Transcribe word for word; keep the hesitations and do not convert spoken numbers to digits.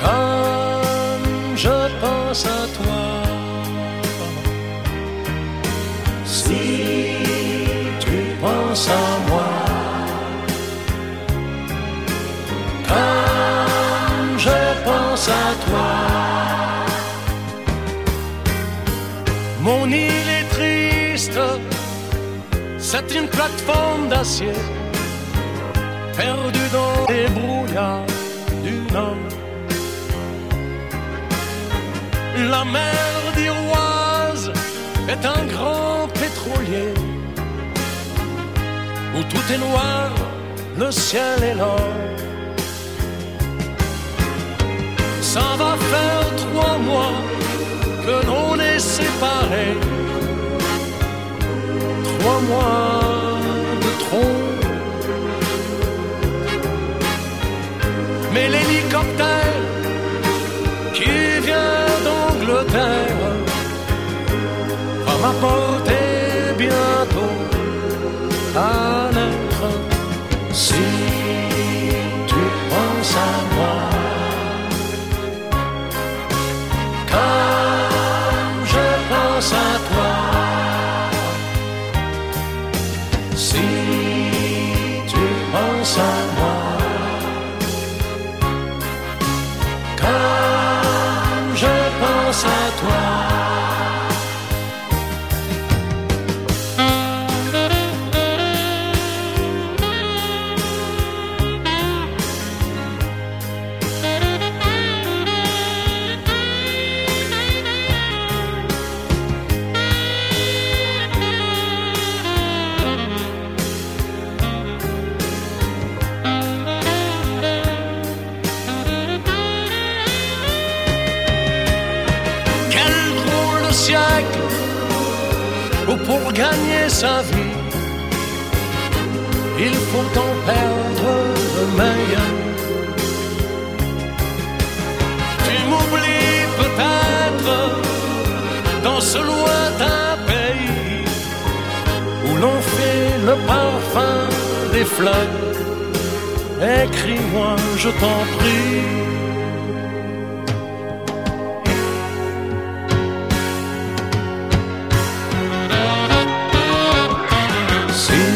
Comme je pense à toi, si tu penses à moi, comme je pense à toi. Mon île est triste, c'est une plateforme d'acier, perdue dans les brouillards du nord. La mer d'Iroise est un grand pétrolier où tout est noir, le ciel est l'or. Ça va faire trois mois que l'on est séparés, trois mois de trop. Mais l'hélicoptère qui vient d'Angleterre va m'apporter bientôt à naître. Si tu penses à moi, comme je pense à toi, si tu penses à moi, comme je pense à toi. Siècle où pour gagner sa vie il faut en perdre le meilleur. Tu m'oublies peut-être dans ce lointain pays où l'on fait le parfum des fleurs. Écris-moi, je t'en prie.